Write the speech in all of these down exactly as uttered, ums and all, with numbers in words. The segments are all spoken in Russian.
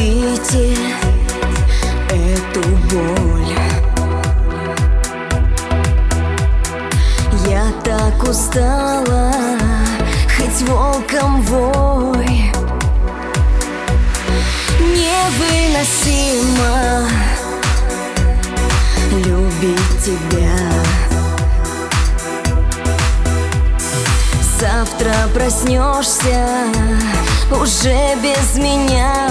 остановите эту боль. Я так устала, хоть волком вой. Невыносимо любить тебя. Завтра проснешься уже без меня.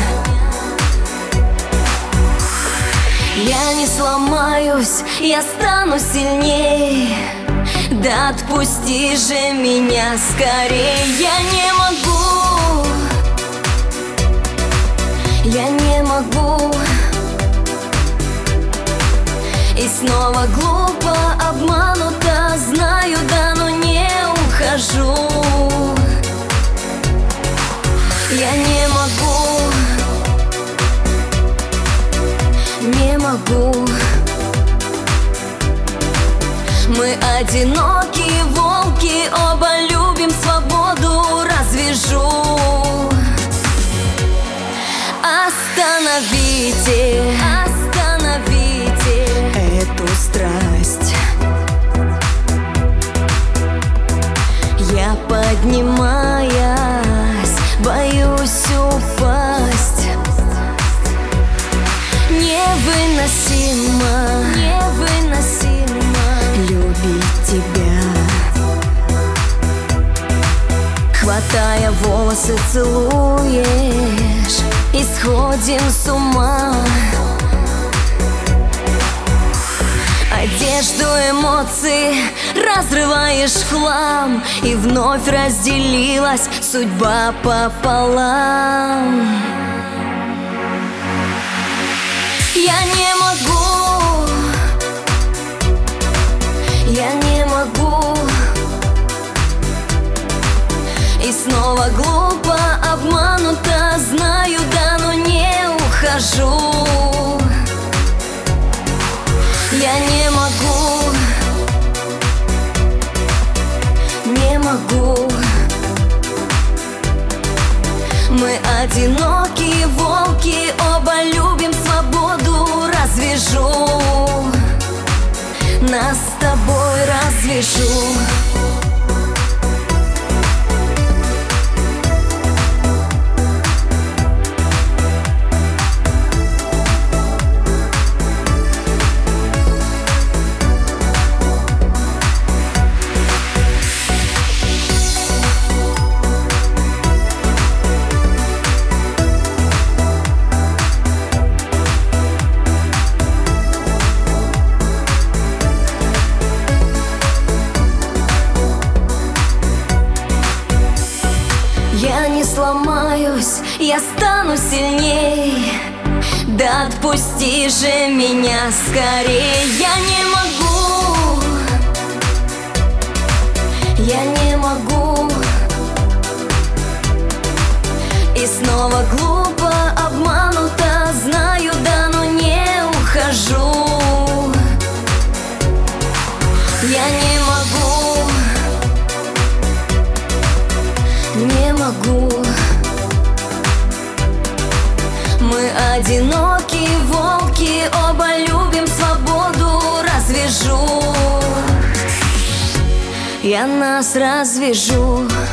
Я не сломаюсь, я стану сильней. Да отпусти же меня скорее. Я не могу, я не могу. И снова глупо, обманута, знаю, да, но не ухожу. Я не могу, не могу. Мы одинокие волки, оба любим свободу, развяжу. Остановите, остановите эту страсть. Я, поднимаясь, боюсь упасть. Невыносимо, невыносимо любить тебя. Хватая волосы, целуешь, и сходим с ума. Одежду, эмоции разрываешь в хлам, и вновь разделилась судьба пополам. Я не могу, я не могу. И снова глупо, обманута, знаю, да, но не ухожу. Я не могу, не могу. Мы одинокие волки, оба любим свободу, развяжу. Нас с тобой развяжу. Я не сломаюсь, я стану сильней. Да отпусти же меня скорее. Я не могу, я не могу. И снова глупо, обманута, знаю, да, но не ухожу. Я не могу, не могу. Мы одинокие волки, оба любим свободу, развяжу. Я нас развяжу.